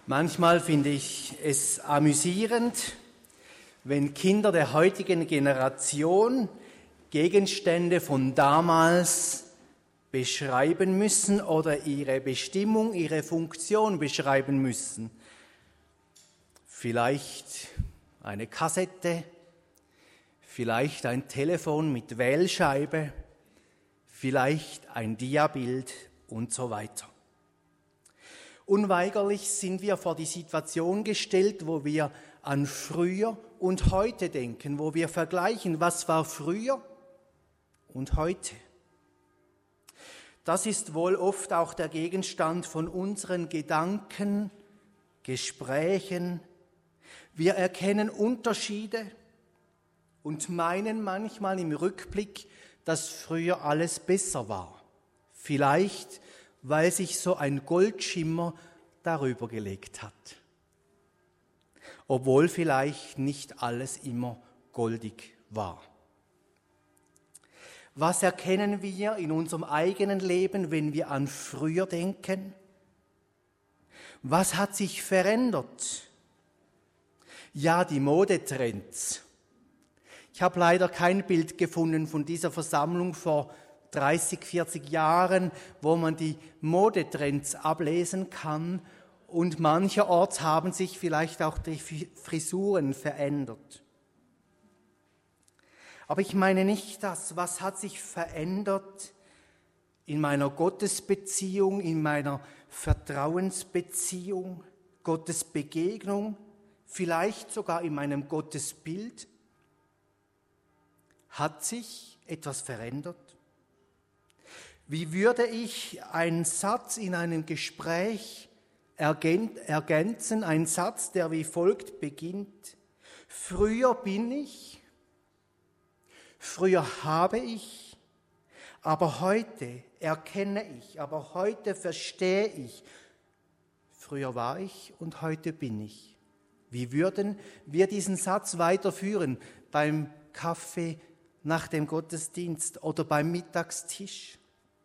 Manchmal finde ich es amüsierend, wenn Kinder der heutigen Generation Gegenstände von damals beschreiben müssen oder ihre Bestimmung, ihre Funktion beschreiben müssen. Vielleicht eine Kassette, vielleicht ein Telefon mit Wählscheibe, vielleicht ein Diabild und so weiter. Unweigerlich sind wir vor die Situation gestellt, wo wir an früher und heute denken, wo wir vergleichen, was war früher und heute. Das ist wohl oft auch der Gegenstand von unseren Gedanken, Gesprächen. Wir erkennen Unterschiede und meinen manchmal im Rückblick, dass früher alles besser war. Vielleicht weil sich so ein Goldschimmer darüber gelegt hat. Obwohl vielleicht nicht alles immer goldig war. Was erkennen wir in unserem eigenen Leben, wenn wir an früher denken? Was hat sich verändert? Ja, die Modetrends. Ich habe leider kein Bild gefunden von dieser Versammlung vor 30, 40 Jahren, wo man die Modetrends ablesen kann, und mancherorts haben sich vielleicht auch die Frisuren verändert. Aber ich meine nicht das, was hat sich verändert in meiner Gottesbeziehung, in meiner Vertrauensbeziehung, Gottesbegegnung, vielleicht sogar in meinem Gottesbild. Hat sich etwas verändert? Wie würde ich einen Satz in einem Gespräch ergänzen, ein Satz, der wie folgt beginnt: Früher bin ich, früher habe ich, aber heute erkenne ich, aber heute verstehe ich. Früher war ich und heute bin ich. Wie würden wir diesen Satz weiterführen beim Kaffee nach dem Gottesdienst oder beim Mittagstisch?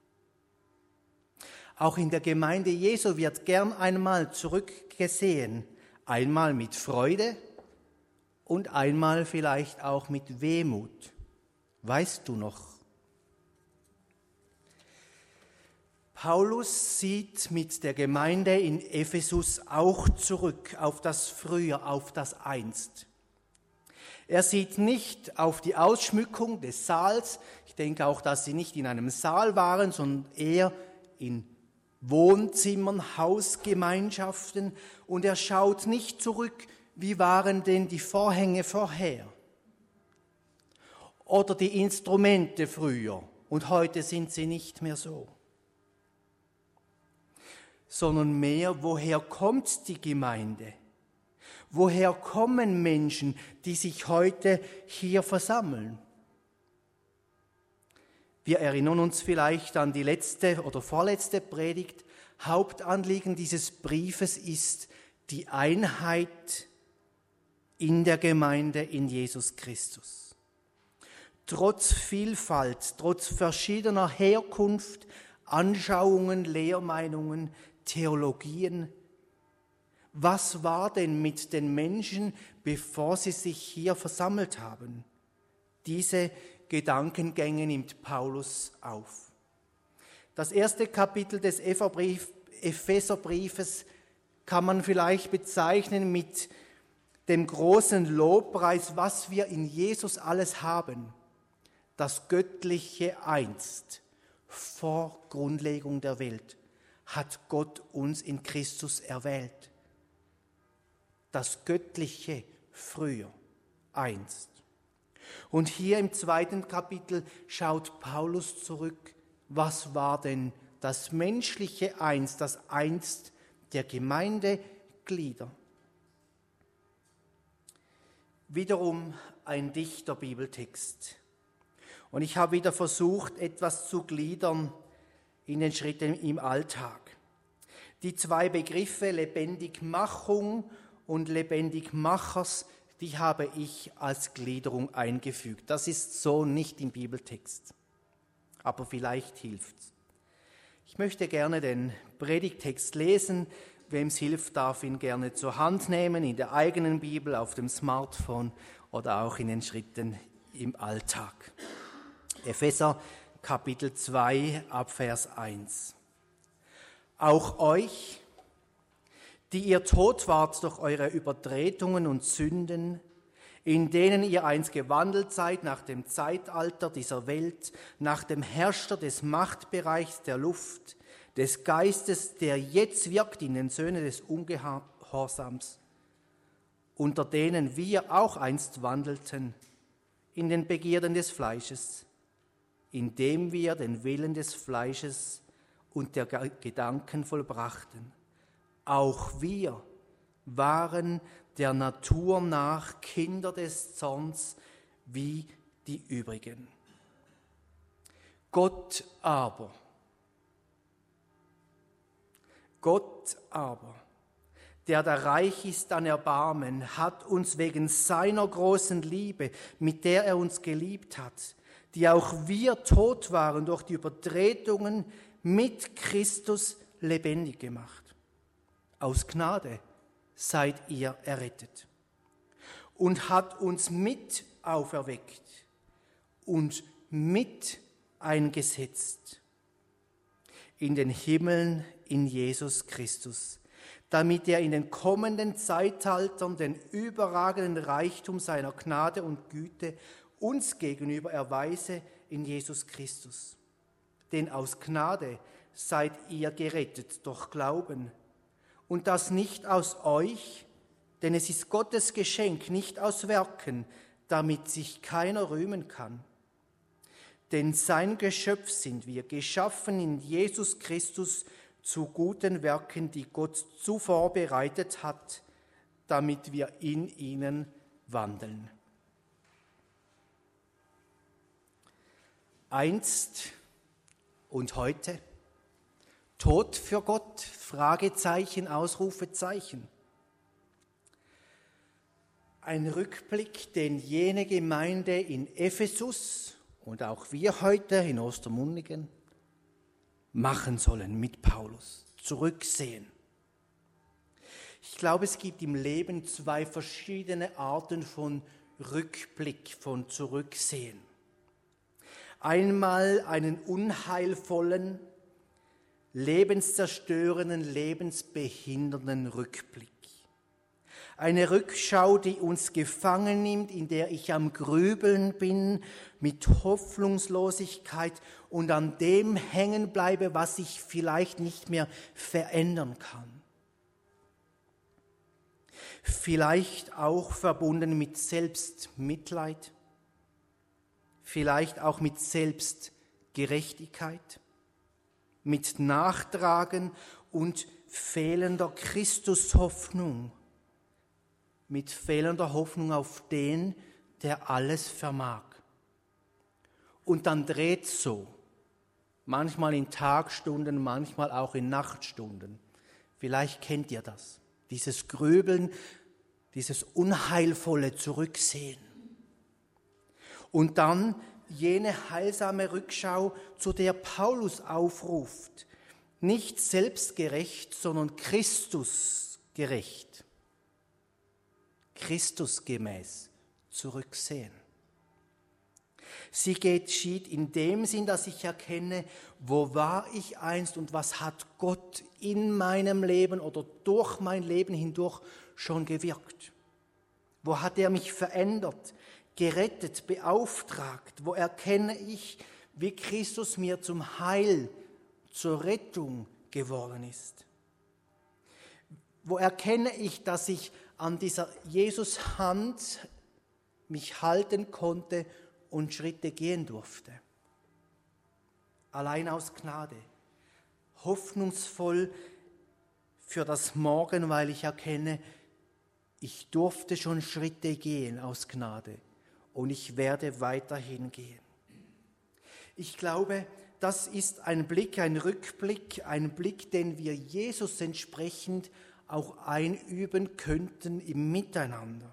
Auch in der Gemeinde Jesu wird gern einmal zurückgesehen, einmal mit Freude und einmal vielleicht auch mit Wehmut. Weißt du noch? Paulus sieht mit der Gemeinde in Ephesus auch zurück auf das Früher, auf das Einst. Er sieht nicht auf die Ausschmückung des Saals. Ich denke auch, dass sie nicht in einem Saal waren, sondern eher in Wohnzimmern, Hausgemeinschaften, und er schaut nicht zurück, wie waren denn die Vorhänge vorher oder die Instrumente früher und heute sind sie nicht mehr so, sondern mehr, woher kommt die Gemeinde? Woher kommen Menschen, die sich heute hier versammeln? Wir erinnern uns vielleicht an die letzte oder vorletzte Predigt. Hauptanliegen dieses Briefes ist die Einheit in der Gemeinde in Jesus Christus. Trotz Vielfalt, trotz verschiedener Herkunft, Anschauungen, Lehrmeinungen, Theologien. Was war denn mit den Menschen, bevor sie sich hier versammelt haben? Diese Gedankengänge nimmt Paulus auf. Das erste Kapitel des Epheserbriefes kann man vielleicht bezeichnen mit dem großen Lobpreis, was wir in Jesus alles haben. Das göttliche Einst, vor Grundlegung der Welt, hat Gott uns in Christus erwählt. Das göttliche früher, einst. Und hier im zweiten Kapitel schaut Paulus zurück, was war denn das menschliche Einst, das Einst der Gemeindeglieder. Wiederum ein dichter Bibeltext. Und ich habe wieder versucht, etwas zu gliedern in den Schritten im Alltag. Die zwei Begriffe Lebendigmachung und Lebendigmachers, die habe ich als Gliederung eingefügt. Das ist so nicht im Bibeltext, aber vielleicht hilft's. Ich möchte gerne den Predigtext lesen, wem es hilft, darf ihn gerne zur Hand nehmen, in der eigenen Bibel, auf dem Smartphone oder auch in den Schritten im Alltag. Epheser Kapitel 2 ab Vers 1. Auch euch, die ihr tot wart durch eure Übertretungen und Sünden, in denen ihr einst gewandelt seid nach dem Zeitalter dieser Welt, nach dem Herrscher des Machtbereichs der Luft, des Geistes, der jetzt wirkt in den Söhnen des Ungehorsams, unter denen wir auch einst wandelten, in den Begierden des Fleisches, indem wir den Willen des Fleisches und der Gedanken vollbrachten. Auch wir waren der Natur nach Kinder des Zorns wie die übrigen. Gott aber, der da reich ist an Erbarmen, hat uns wegen seiner großen Liebe, mit der er uns geliebt hat, die auch wir tot waren durch die Übertretungen, mit Christus lebendig gemacht. Aus Gnade seid ihr errettet und hat uns mit auferweckt und mit eingesetzt in den Himmeln in Jesus Christus, damit er in den kommenden Zeitaltern den überragenden Reichtum seiner Gnade und Güte uns gegenüber erweise in Jesus Christus. Denn aus Gnade seid ihr gerettet durch Glauben. Und das nicht aus euch, denn es ist Gottes Geschenk, nicht aus Werken, damit sich keiner rühmen kann. Denn sein Geschöpf sind wir, geschaffen in Jesus Christus zu guten Werken, die Gott zuvor bereitet hat, damit wir in ihnen wandeln. Einst und heute, tot für Gott, Fragezeichen, Ausrufezeichen. Ein Rückblick, den jene Gemeinde in Ephesus und auch wir heute in Ostermundigen machen sollen mit Paulus, zurücksehen. Ich glaube, es gibt im Leben zwei verschiedene Arten von Rückblick, von Zurücksehen. Einmal einen unheilvollen, lebenszerstörenden, lebensbehindernden Rückblick. Eine Rückschau, die uns gefangen nimmt, in der ich am Grübeln bin, mit Hoffnungslosigkeit und an dem hängen bleibe, was ich vielleicht nicht mehr verändern kann. Vielleicht auch verbunden mit Selbstmitleid, vielleicht auch mit Selbstgerechtigkeit, mit Nachtragen und fehlender Christushoffnung, mit fehlender Hoffnung auf den, der alles vermag. Und dann dreht so, manchmal in Tagstunden, manchmal auch in Nachtstunden. Vielleicht kennt ihr das, dieses Grübeln, dieses unheilvolle Zurücksehen. Und dann jene heilsame Rückschau, zu der Paulus aufruft, nicht selbstgerecht, sondern Christusgerecht, Christusgemäß zurücksehen. Sie geschieht in dem Sinn, dass ich erkenne, wo war ich einst und was hat Gott in meinem Leben oder durch mein Leben hindurch schon gewirkt. Wo hat er mich verändert, gerettet, beauftragt? Wo erkenne ich, wie Christus mir zum Heil, zur Rettung geworden ist? Wo erkenne ich, dass ich an dieser Jesus-Hand mich halten konnte und Schritte gehen durfte? Allein aus Gnade, hoffnungsvoll für das Morgen, weil ich erkenne, ich durfte schon Schritte gehen aus Gnade und ich werde weiterhin gehen. Ich glaube, das ist ein Blick, ein Rückblick, ein Blick, den wir Jesus entsprechend auch einüben könnten im Miteinander.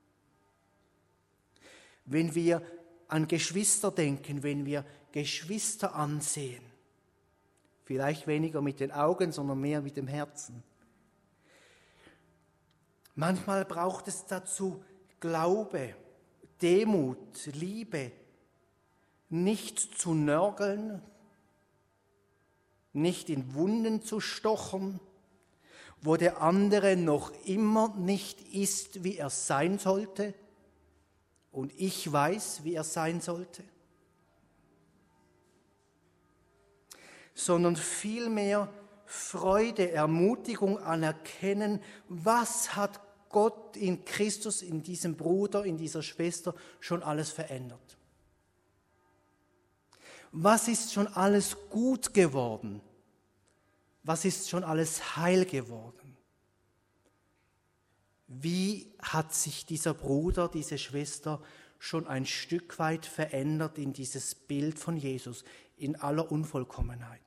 Wenn wir an Geschwister denken, wenn wir Geschwister ansehen, vielleicht weniger mit den Augen, sondern mehr mit dem Herzen. Manchmal braucht es dazu Glaube, Demut, Liebe, nicht zu nörgeln, nicht in Wunden zu stochern, wo der andere noch immer nicht ist, wie er sein sollte und ich weiß, wie er sein sollte, sondern vielmehr Freude, Ermutigung anerkennen, was hat Gott in Christus, in diesem Bruder, in dieser Schwester schon alles verändert. Was ist schon alles gut geworden? Was ist schon alles heil geworden? Wie hat sich dieser Bruder, diese Schwester schon ein Stück weit verändert in dieses Bild von Jesus, in aller Unvollkommenheit?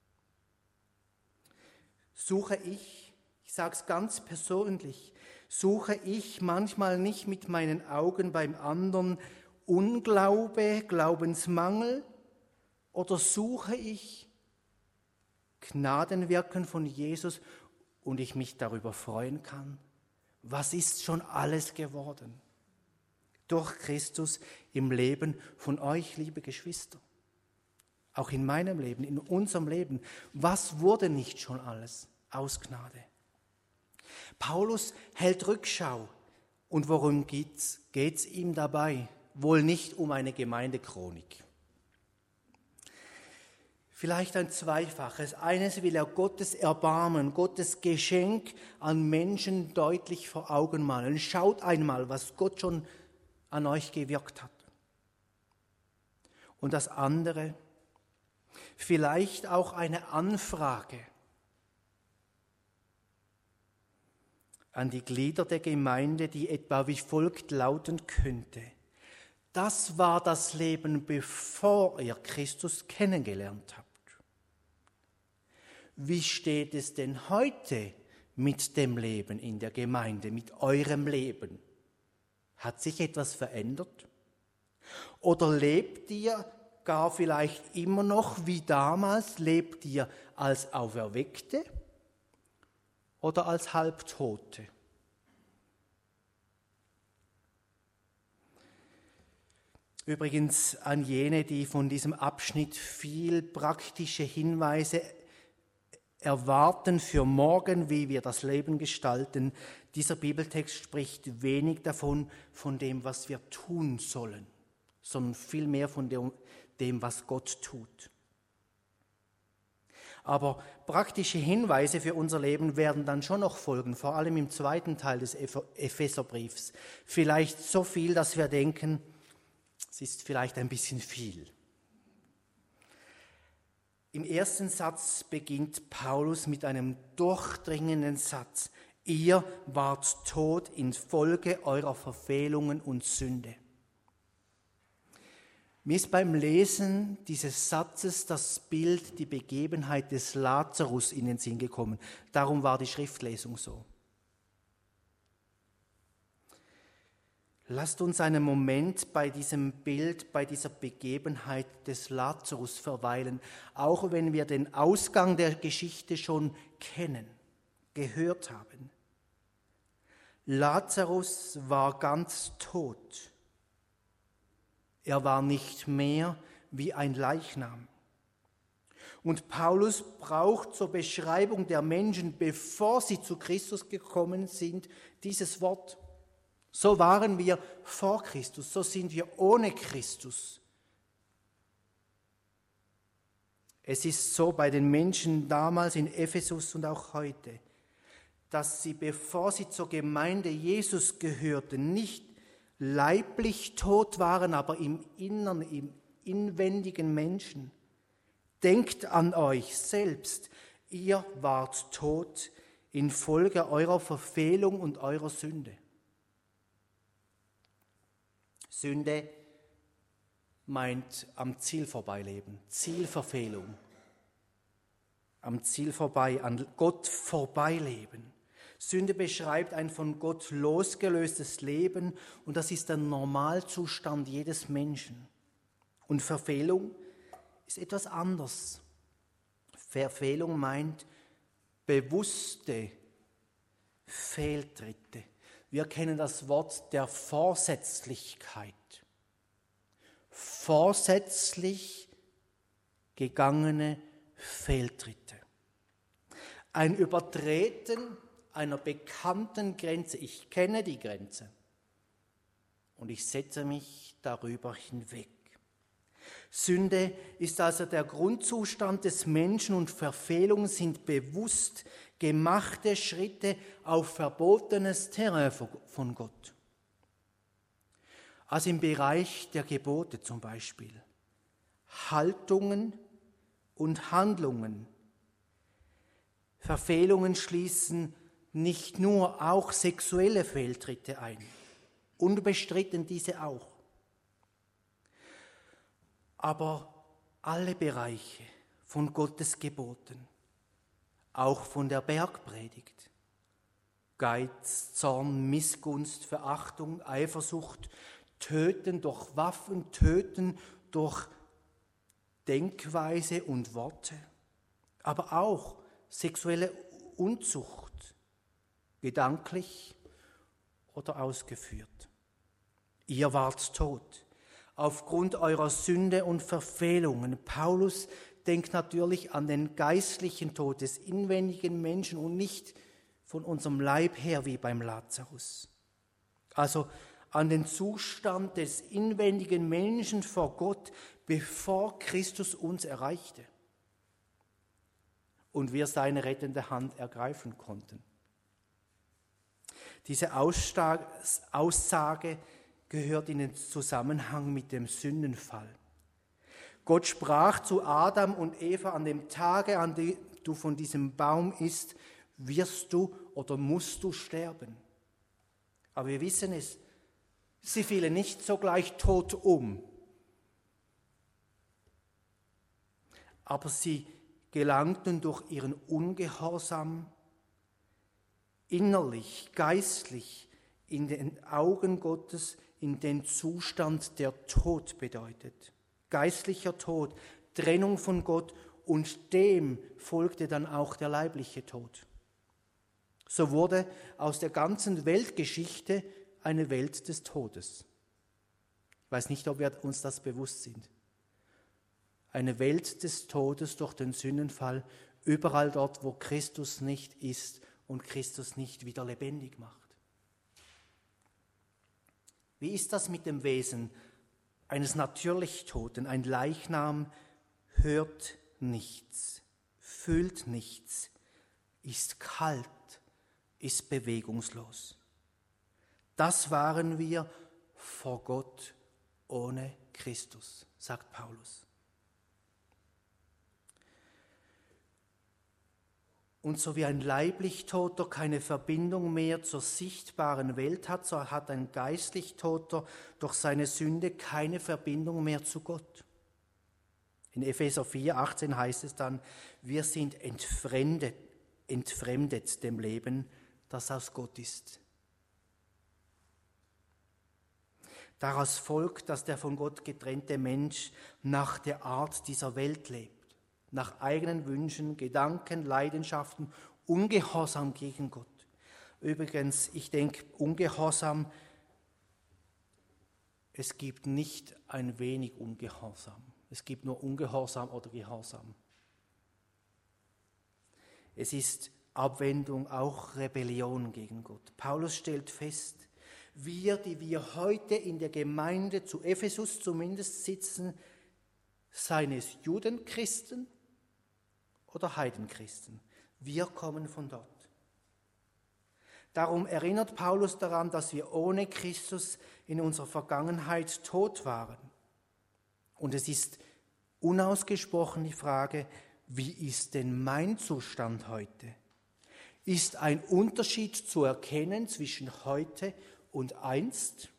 Suche ich sage es ganz persönlich, suche ich manchmal nicht mit meinen Augen beim anderen Unglaube, Glaubensmangel, oder suche ich Gnadenwirken von Jesus und ich mich darüber freuen kann? Was ist schon alles geworden durch Christus im Leben von euch, liebe Geschwister? Auch in meinem Leben, in unserem Leben. Was wurde nicht schon alles aus Gnade? Paulus hält Rückschau. Und worum geht's ihm dabei? Wohl nicht um eine Gemeindechronik. Vielleicht ein zweifaches. Eines will er Gottes Erbarmen, Gottes Geschenk an Menschen deutlich vor Augen malen. Schaut einmal, was Gott schon an euch gewirkt hat. Und das andere, vielleicht auch eine Anfrage an die Glieder der Gemeinde, die etwa wie folgt lauten könnte. Das war das Leben, bevor ihr Christus kennengelernt habt. Wie steht es denn heute mit dem Leben in der Gemeinde, mit eurem Leben? Hat sich etwas verändert? Oder lebt ihr gar vielleicht immer noch wie damals? Lebt ihr als Auferweckte oder als Halbtote? Übrigens an jene, die von diesem Abschnitt viel praktische Hinweise erwarten für morgen, wie wir das Leben gestalten. Dieser Bibeltext spricht wenig davon, von dem, was wir tun sollen, sondern vielmehr von dem, was Gott tut. Aber praktische Hinweise für unser Leben werden dann schon noch folgen, vor allem im zweiten Teil des Epheserbriefs. Vielleicht so viel, dass wir denken, es ist vielleicht ein bisschen viel. Im ersten Satz beginnt Paulus mit einem durchdringenden Satz. Ihr wart tot infolge eurer Verfehlungen und Sünde. Mir ist beim Lesen dieses Satzes das Bild, die Begebenheit des Lazarus in den Sinn gekommen. Darum war die Schriftlesung so. Lasst uns einen Moment bei diesem Bild, bei dieser Begebenheit des Lazarus verweilen, auch wenn wir den Ausgang der Geschichte schon kennen, gehört haben. Lazarus war ganz tot. Er war nicht mehr wie ein Leichnam. Und Paulus braucht zur Beschreibung der Menschen, bevor sie zu Christus gekommen sind, dieses Wort. So waren wir vor Christus, so sind wir ohne Christus. Es ist so bei den Menschen damals in Ephesus und auch heute, dass sie, bevor sie zur Gemeinde Jesus gehörten, nicht leiblich tot waren, aber im Innern, im inwendigen Menschen. Denkt an euch selbst, ihr wart tot infolge eurer Verfehlung und eurer Sünde. Sünde meint am Ziel vorbeileben, Zielverfehlung. Am Ziel vorbei, an Gott vorbeileben. Sünde beschreibt ein von Gott losgelöstes Leben und das ist der Normalzustand jedes Menschen. Und Verfehlung ist etwas anderes. Verfehlung meint bewusste Fehltritte, Wir kennen das Wort der Vorsätzlichkeit. Vorsätzlich gegangene Fehltritte. Ein Übertreten einer bekannten Grenze. Ich kenne die Grenze und ich setze mich darüber hinweg. Sünde ist also der Grundzustand des Menschen und Verfehlungen sind bewusst gemachte Schritte auf verbotenes Terrain von Gott. Also im Bereich der Gebote zum Beispiel. Haltungen und Handlungen. Verfehlungen schließen nicht nur auch sexuelle Fehltritte ein. Unbestritten diese auch. Aber alle Bereiche von Gottes Geboten, auch von der Bergpredigt, Geiz, Zorn, Missgunst, Verachtung, Eifersucht, Töten durch Waffen, Töten durch Denkweise und Worte, aber auch sexuelle Unzucht, gedanklich oder ausgeführt. Ihr wart tot aufgrund eurer Sünde und Verfehlungen. Paulus denkt natürlich an den geistlichen Tod des inwendigen Menschen und nicht von unserem Leib her wie beim Lazarus. Also an den Zustand des inwendigen Menschen vor Gott, bevor Christus uns erreichte und wir seine rettende Hand ergreifen konnten. Diese Aussage gehört in den Zusammenhang mit dem Sündenfall. Gott sprach zu Adam und Eva: An dem Tage, an dem du von diesem Baum isst, wirst du oder musst du sterben. Aber wir wissen es, sie fielen nicht sogleich tot um. Aber sie gelangten durch ihren Ungehorsam innerlich, geistlich in den Augen Gottes in den Zustand, der Tod bedeutet. Geistlicher Tod, Trennung von Gott, und dem folgte dann auch der leibliche Tod. So wurde aus der ganzen Weltgeschichte eine Welt des Todes. Ich weiß nicht, ob wir uns das bewusst sind. Eine Welt des Todes durch den Sündenfall, überall dort, wo Christus nicht ist und Christus nicht wieder lebendig macht. Wie ist das mit dem Wesen eines natürlich Toten? Ein Leichnam hört nichts, fühlt nichts, ist kalt, ist bewegungslos. Das waren wir vor Gott ohne Christus, sagt Paulus. Und so wie ein leiblich Toter keine Verbindung mehr zur sichtbaren Welt hat, so hat ein geistlich Toter durch seine Sünde keine Verbindung mehr zu Gott. In Epheser 4,18 heißt es dann: Wir sind entfremdet dem Leben, das aus Gott ist. Daraus folgt, dass der von Gott getrennte Mensch nach der Art dieser Welt lebt. Nach eigenen Wünschen, Gedanken, Leidenschaften, ungehorsam gegen Gott. Übrigens, ich denke, Ungehorsam, es gibt nicht ein wenig Ungehorsam. Es gibt nur Ungehorsam oder Gehorsam. Es ist Abwendung, auch Rebellion gegen Gott. Paulus stellt fest, wir, die wir heute in der Gemeinde zu Ephesus zumindest sitzen, seien es Judenchristen oder Heidenchristen, wir kommen von dort. Darum erinnert Paulus daran, dass wir ohne Christus in unserer Vergangenheit tot waren. Und es ist unausgesprochen die Frage, wie ist denn mein Zustand heute? Ist ein Unterschied zu erkennen zwischen heute und einst?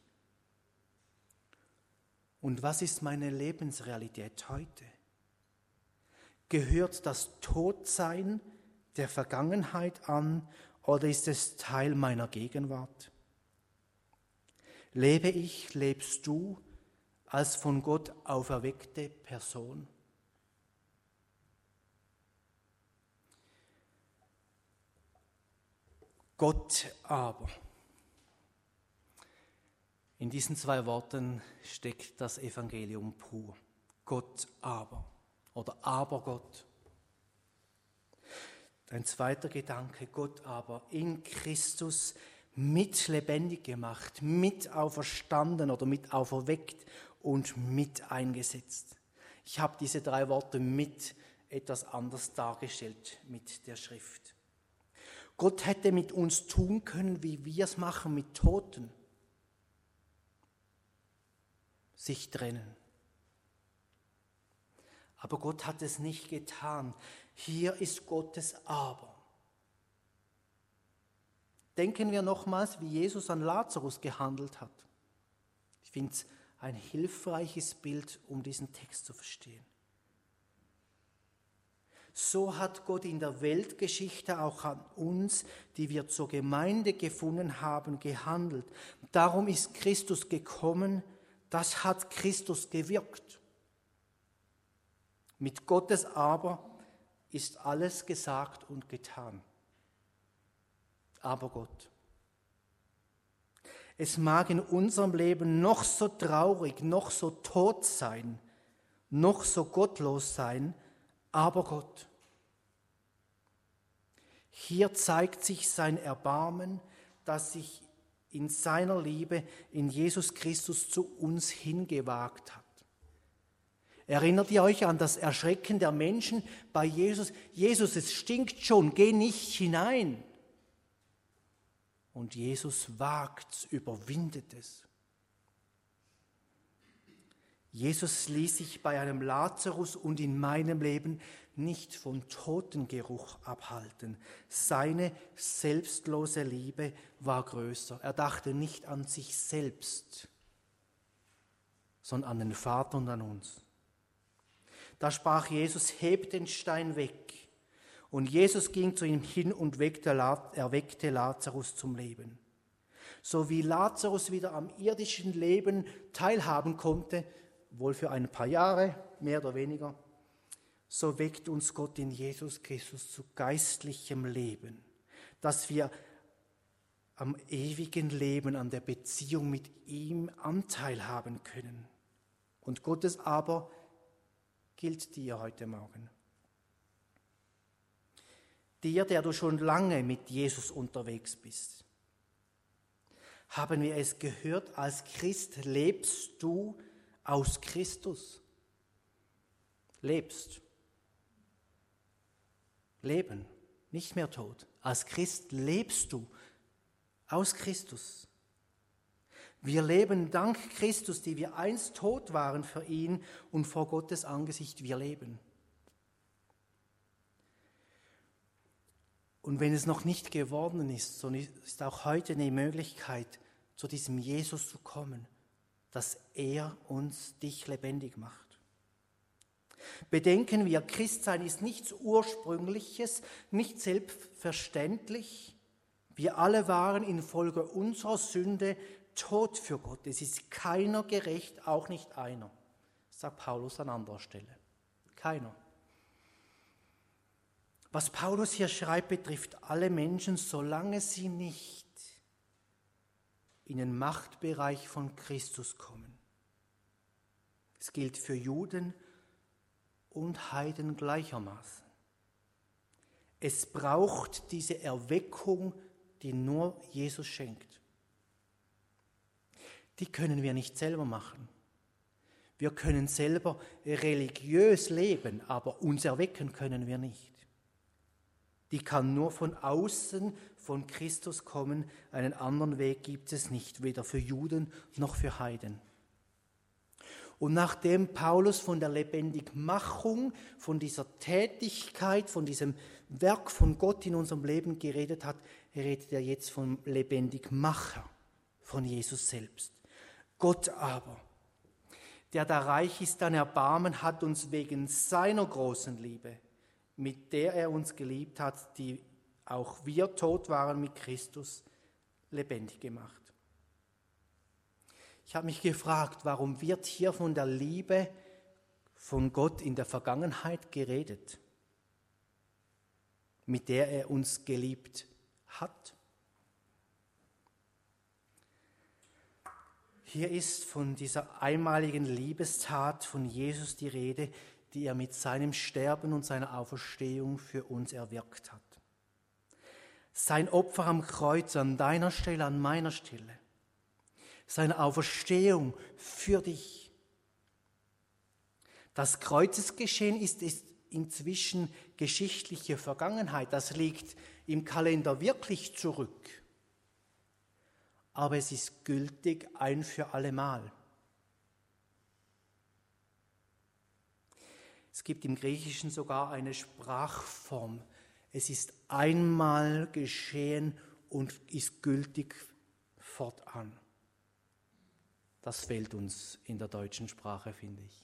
Und was ist meine Lebensrealität heute? Gehört das Todsein der Vergangenheit an oder ist es Teil meiner Gegenwart? Lebe ich, lebst du als von Gott auferweckte Person? Gott aber In diesen 2 Worten steckt das Evangelium pur. Gott aber oder aber Gott. Ein zweiter Gedanke, Gott aber in Christus mit lebendig gemacht, mit auferstanden oder mit auferweckt und mit eingesetzt. Ich habe diese 3 Worte mit etwas anders dargestellt mit der Schrift. Gott hätte mit uns tun können, wie wir es machen mit Toten. Sich trennen. Aber Gott hat es nicht getan. Hier ist Gottes Aber. Denken wir nochmals, wie Jesus an Lazarus gehandelt hat. Ich finde es ein hilfreiches Bild, um diesen Text zu verstehen. So hat Gott in der Weltgeschichte auch an uns, die wir zur Gemeinde gefunden haben, gehandelt. Darum ist Christus gekommen, das hat Christus gewirkt. Mit Gottes Aber ist alles gesagt und getan. Aber Gott. Es mag in unserem Leben noch so traurig, noch so tot sein, noch so gottlos sein, aber Gott. Hier zeigt sich sein Erbarmen, das sich in seiner Liebe in Jesus Christus zu uns hingewagt hat. Erinnert ihr euch an das Erschrecken der Menschen bei Jesus? Jesus, es stinkt schon, geh nicht hinein. Und Jesus wagt's, überwindet es. Jesus ließ sich bei einem Lazarus und in meinem Leben nicht von Totengeruch abhalten. Seine selbstlose Liebe war größer. Er dachte nicht an sich selbst, sondern an den Vater und an uns. Da sprach Jesus, hebt den Stein weg. Und Jesus ging zu ihm hin und erweckte Lazarus zum Leben. So wie Lazarus wieder am irdischen Leben teilhaben konnte, wohl für ein paar Jahre, mehr oder weniger, so weckt uns Gott in Jesus Christus zu geistlichem Leben, dass wir am ewigen Leben, an der Beziehung mit ihm Anteil haben können. Und Gottes Aber gilt dir heute Morgen. Dir, der du schon lange mit Jesus unterwegs bist. Haben wir es gehört, als Christ lebst du aus Christus. Lebst. Leben, nicht mehr tot. Als Christ lebst du aus Christus. Wir leben dank Christus, die wir einst tot waren für ihn und vor Gottes Angesicht wir leben. Und wenn es noch nicht geworden ist, so ist auch heute eine Möglichkeit, zu diesem Jesus zu kommen, dass er dich lebendig macht. Bedenken wir, Christsein ist nichts Ursprüngliches, nicht selbstverständlich. Wir alle waren infolge unserer Sünde tot für Gott. Es ist keiner gerecht, auch nicht einer, sagt Paulus an anderer Stelle. Keiner. Was Paulus hier schreibt, betrifft alle Menschen, solange sie nicht in den Machtbereich von Christus kommen. Es gilt für Juden und Heiden gleichermaßen. Es braucht diese Erweckung, die nur Jesus schenkt. Die können wir nicht selber machen. Wir können selber religiös leben, aber uns erwecken können wir nicht. Die kann nur von außen, von Christus kommen. Einen anderen Weg gibt es nicht, weder für Juden noch für Heiden. Und nachdem Paulus von der Lebendigmachung, von dieser Tätigkeit, von diesem Werk von Gott in unserem Leben geredet hat, redet er jetzt vom Lebendigmacher, von Jesus selbst. Gott aber, der da reich ist an Erbarmen, hat uns wegen seiner großen Liebe, mit der er uns geliebt hat, die auch wir tot waren mit Christus, lebendig gemacht. Ich habe mich gefragt, warum wird hier von der Liebe von Gott in der Vergangenheit geredet, mit der er uns geliebt hat? Hier ist von dieser einmaligen Liebestat von Jesus die Rede, die er mit seinem Sterben und seiner Auferstehung für uns erwirkt hat. Sein Opfer am Kreuz an deiner Stelle, an meiner Stelle. Seine Auferstehung für dich. Das Kreuzesgeschehen ist inzwischen geschichtliche Vergangenheit. Das liegt im Kalender wirklich zurück. Aber es ist gültig ein für allemal. Es gibt im Griechischen sogar eine Sprachform. Es ist einmal geschehen und ist gültig fortan. Das fehlt uns in der deutschen Sprache, finde ich.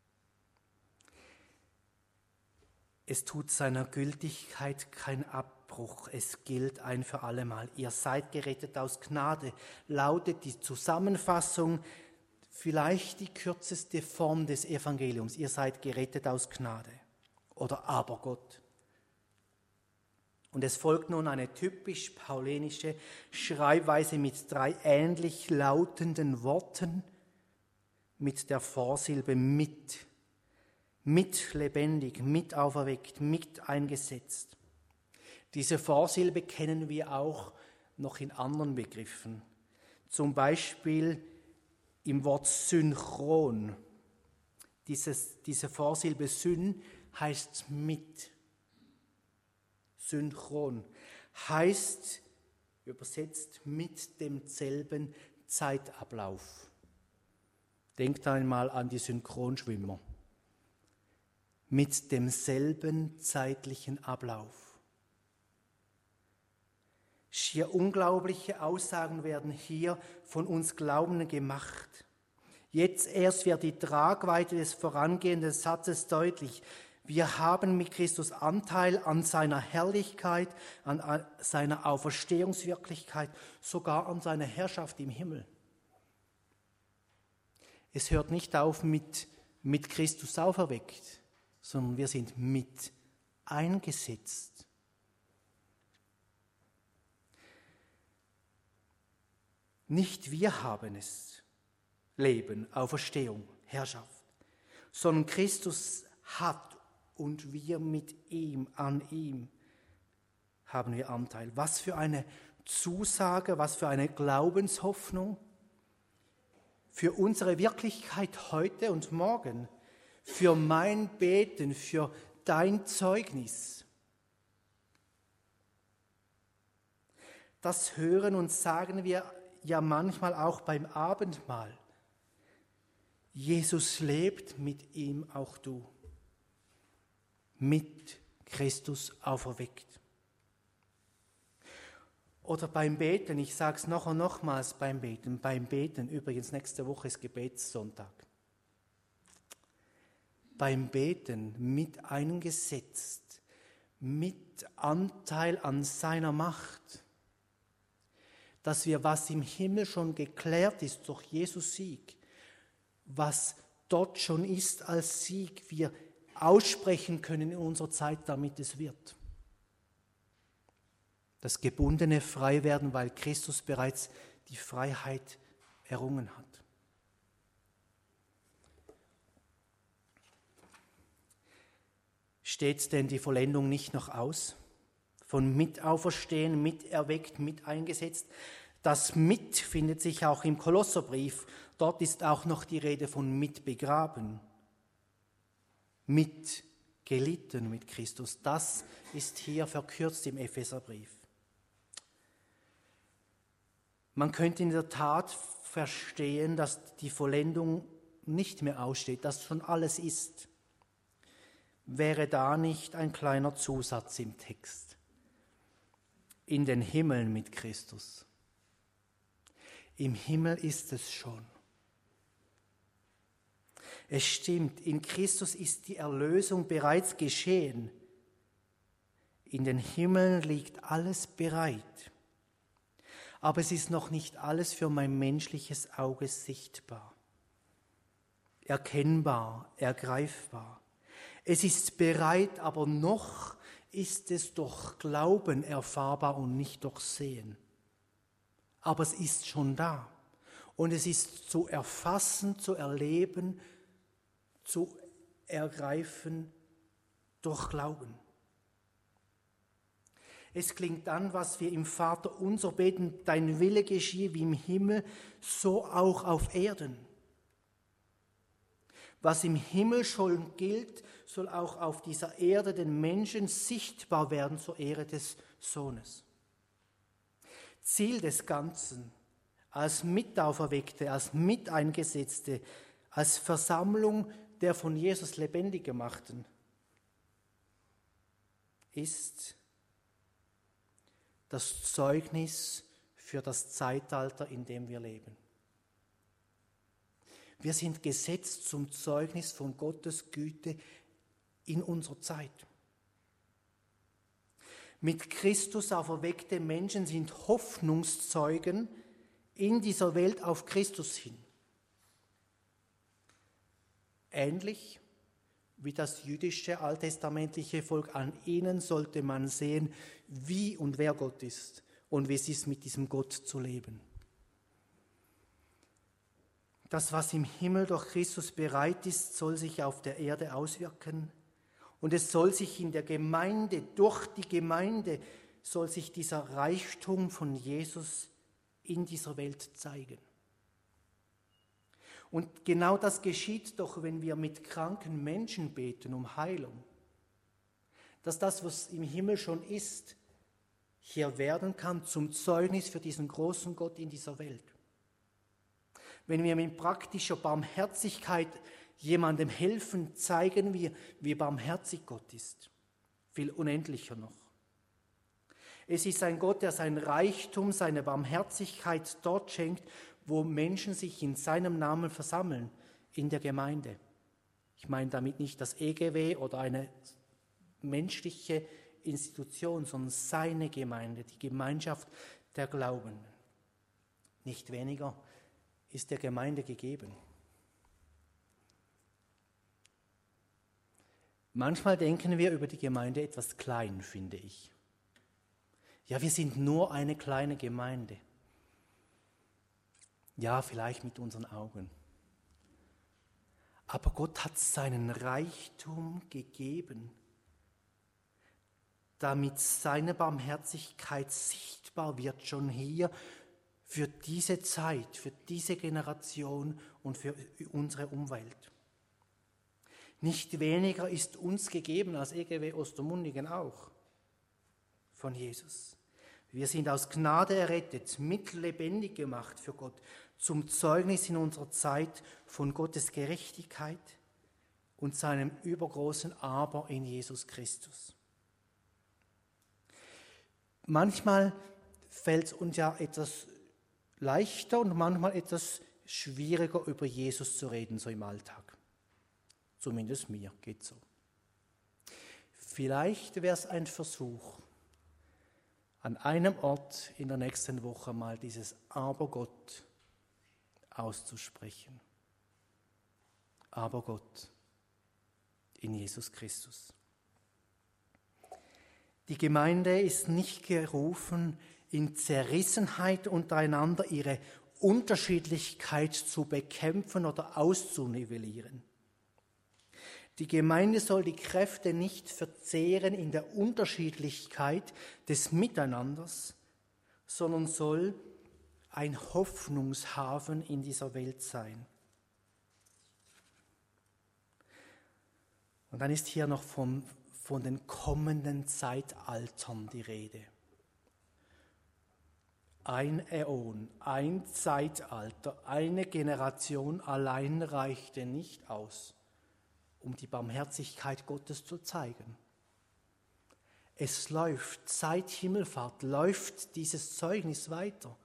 Es tut seiner Gültigkeit kein Abbruch, es gilt ein für allemal. Ihr seid gerettet aus Gnade, lautet die Zusammenfassung, vielleicht die kürzeste Form des Evangeliums. Ihr seid gerettet aus Gnade oder aber Gott. Und es folgt nun eine typisch paulinische Schreibweise mit 3 ähnlich lautenden Worten mit der Vorsilbe mit. Mit lebendig, mit auferweckt, mit eingesetzt. Diese Vorsilbe kennen wir auch noch in anderen Begriffen. Zum Beispiel im Wort synchron. Diese Vorsilbe syn heißt mit. Synchron heißt übersetzt mit demselben Zeitablauf. Denkt einmal an die Synchronschwimmer. Mit demselben zeitlichen Ablauf. Schier unglaubliche Aussagen werden hier von uns Glaubenden gemacht. Jetzt erst wird die Tragweite des vorangehenden Satzes deutlich. Wir haben mit Christus Anteil an seiner Herrlichkeit, an seiner Auferstehungswirklichkeit, sogar an seiner Herrschaft im Himmel. Es hört nicht auf mit Christus auferweckt, sondern wir sind mit eingesetzt. Nicht wir haben es, Leben, Auferstehung, Herrschaft, sondern Christus hat und wir mit ihm, an ihm haben wir Anteil. Was für eine Zusage, was für eine Glaubenshoffnung für unsere Wirklichkeit heute und morgen. Für mein Beten, für dein Zeugnis. Das hören und sagen wir ja manchmal auch beim Abendmahl. Jesus lebt, mit ihm auch du. Mit Christus auferweckt. Oder beim Beten, ich sage es noch und nochmals beim Beten, übrigens nächste Woche ist Gebetssonntag. Beim Beten mit eingesetzt, mit Anteil an seiner Macht, dass wir, was im Himmel schon geklärt ist durch Jesus Sieg, was dort schon ist als Sieg, wir aussprechen können in unserer Zeit, damit es wird. Das Gebundene frei werden, weil Christus bereits die Freiheit errungen hat. Steht denn die Vollendung nicht noch aus? Von Mitauferstehen, miterweckt, mit eingesetzt. Das Mit findet sich auch im Kolosserbrief. Dort ist auch noch die Rede von mitbegraben. Mit gelitten mit Christus. Das ist hier verkürzt im Epheserbrief. Man könnte in der Tat verstehen, dass die Vollendung nicht mehr aussteht, dass schon alles ist. Wäre da nicht ein kleiner Zusatz im Text? In den Himmeln mit Christus. Im Himmel ist es schon. Es stimmt, in Christus ist die Erlösung bereits geschehen. In den Himmeln liegt alles bereit. Aber es ist noch nicht alles für mein menschliches Auge sichtbar, erkennbar, ergreifbar. Es ist bereit, aber noch ist es durch Glauben erfahrbar und nicht durch Sehen. Aber es ist schon da. Und es ist zu erfassen, zu erleben, zu ergreifen durch Glauben. Es klingt an, was wir im Vater unser beten, dein Wille geschehe wie im Himmel, so auch auf Erden. Was im Himmel schon gilt, soll auch auf dieser Erde den Menschen sichtbar werden zur Ehre des Sohnes. Ziel des Ganzen, als Mitauferweckte, als Miteingesetzte, als Versammlung der von Jesus lebendig gemachten, ist das Zeugnis für das Zeitalter, in dem wir leben. Wir sind gesetzt zum Zeugnis von Gottes Güte in unserer Zeit. Mit Christus auferweckte Menschen sind Hoffnungszeugen in dieser Welt auf Christus hin. Ähnlich wie das jüdische alttestamentliche Volk, an ihnen sollte man sehen, wie und wer Gott ist und wie es ist, mit diesem Gott zu leben. Das, was im Himmel durch Christus bereit ist, soll sich auf der Erde auswirken. Und es soll sich in der Gemeinde, durch die Gemeinde, soll sich dieser Reichtum von Jesus in dieser Welt zeigen. Und genau das geschieht doch, wenn wir mit kranken Menschen beten um Heilung. Dass das, was im Himmel schon ist, hier werden kann zum Zeugnis für diesen großen Gott in dieser Welt. Wenn wir mit praktischer Barmherzigkeit jemandem helfen, zeigen wir, wie barmherzig Gott ist. Viel unendlicher noch. Es ist ein Gott, der sein Reichtum, seine Barmherzigkeit dort schenkt, wo Menschen sich in seinem Namen versammeln, in der Gemeinde. Ich meine damit nicht das EGW oder eine menschliche Institution, sondern seine Gemeinde, die Gemeinschaft der Glaubenden. Nicht weniger ist der Gemeinde gegeben. Manchmal denken wir über die Gemeinde etwas klein, finde ich. Ja, wir sind nur eine kleine Gemeinde. Ja, vielleicht mit unseren Augen. Aber Gott hat seinen Reichtum gegeben, damit seine Barmherzigkeit sichtbar wird, schon hier für diese Zeit, für diese Generation und für unsere Umwelt. Nicht weniger ist uns gegeben als EGW Ostermundigen auch von Jesus. Wir sind aus Gnade errettet, mitlebendig gemacht für Gott, zum Zeugnis in unserer Zeit von Gottes Gerechtigkeit und seinem übergroßen Aber in Jesus Christus. Manchmal fällt es uns ja etwas leichter und manchmal etwas schwieriger, über Jesus zu reden, so im Alltag. Zumindest mir geht so. Vielleicht wäre es ein Versuch, an einem Ort in der nächsten Woche mal dieses Aber Gott auszusprechen. Aber Gott in Jesus Christus. Die Gemeinde ist nicht gerufen, in Zerrissenheit untereinander ihre Unterschiedlichkeit zu bekämpfen oder auszunivellieren. Die Gemeinde soll die Kräfte nicht verzehren in der Unterschiedlichkeit des Miteinanders, sondern soll ein Hoffnungshafen in dieser Welt sein. Und dann ist hier noch von den kommenden Zeitaltern die Rede. Ein Äon, ein Zeitalter, eine Generation allein reichte nicht aus, um die Barmherzigkeit Gottes zu zeigen. Es läuft, seit Himmelfahrt läuft dieses Zeugnis weiter.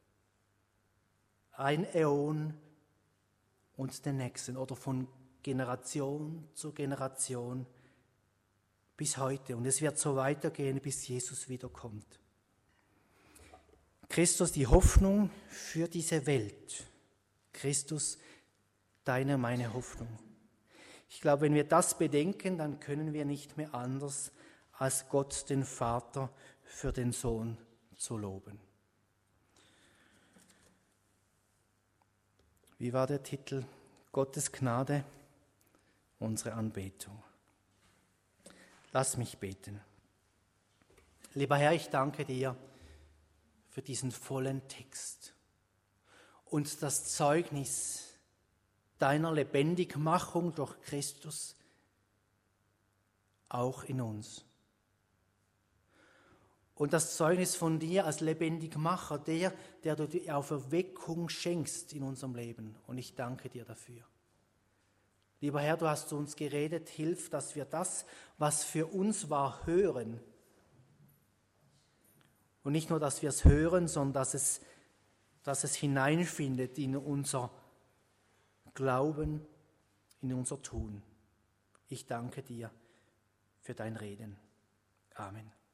Ein Äon und den nächsten oder von Generation zu Generation bis heute. Und es wird so weitergehen, bis Jesus wiederkommt. Christus, die Hoffnung für diese Welt. Christus, deine, meine Hoffnung. Ich glaube, wenn wir das bedenken, dann können wir nicht mehr anders, als Gott, den Vater, für den Sohn zu loben. Wie war der Titel? Gottes Gnade, unsere Anbetung. Lass mich beten. Lieber Herr, ich danke dir für diesen vollen Text und das Zeugnis deiner Lebendigmachung durch Christus auch in uns. Und das Zeugnis von dir als Lebendigmacher, der du die Auferweckung schenkst in unserem Leben. Und ich danke dir dafür. Lieber Herr, du hast zu uns geredet, hilf, dass wir das, was für uns war, hören. Und nicht nur, dass wir es hören, sondern dass es hineinfindet in unser Glauben, in unser Tun. Ich danke dir für dein Reden. Amen.